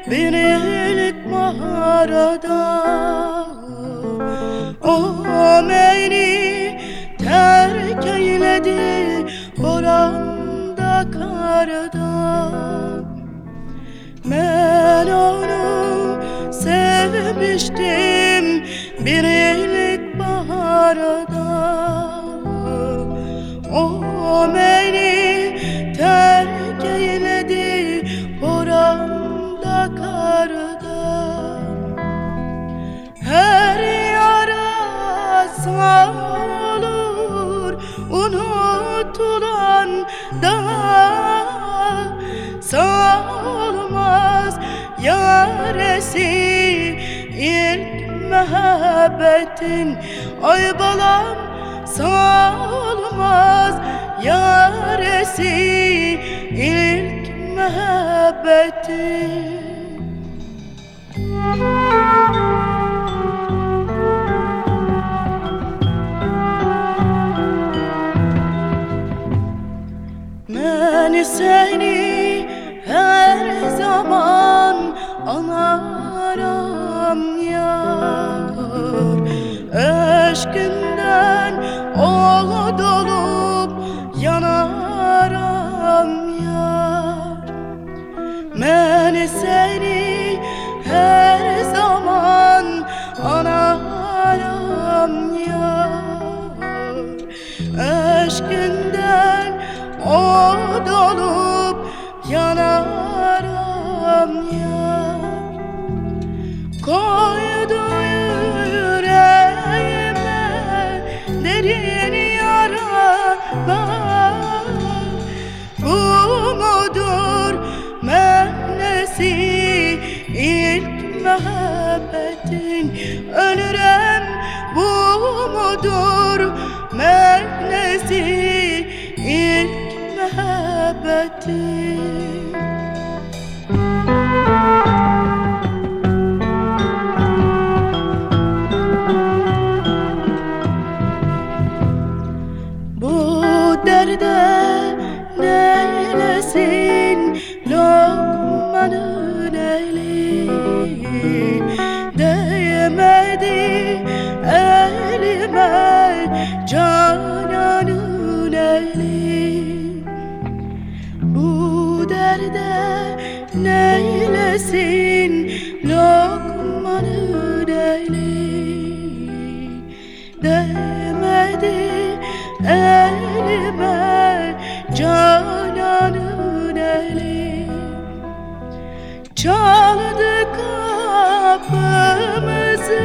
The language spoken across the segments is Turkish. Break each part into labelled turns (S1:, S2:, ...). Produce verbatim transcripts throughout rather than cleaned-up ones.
S1: bir ilk baharda. O beni terk eyledi boranda karda. Ben onu sevmiştim bir ilk baharda. O beni terk eyledi boranda karda. Her yara sağ olur unutulan da, sağ olmaz yaresi ilk muhabbetin. Ay balam, sağ olmaz yaresi ilk muhabbetin. Ben seni her zaman anarım yar, aşkından ol dolup yanarım yar. Ben seni her zaman anarım yar, aşkından o dolup yanarım yar. Koydu yüreğime derin yaralar, bu mudur mehnesi ilk muhabbetin? Ölürüm, bu mudur mehnesi ilk muhabbetin? Bu derde neylesin Lokman'ın eli? Değmedi elime Canan'ın eli. Bu derde neylesin Lokman'ın eli? Değmedi elime Canan'ın eli. Çaldı kapımızı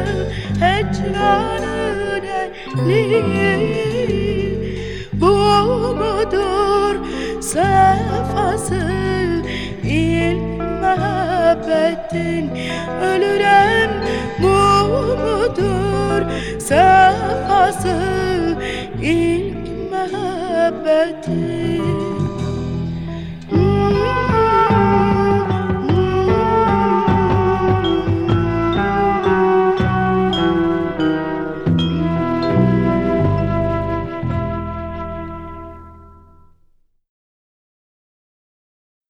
S1: hecranın eli. Bu mudur sefası ilk muhabbetin? Ölürüm, bu mudur sefası ilk muhabbetin?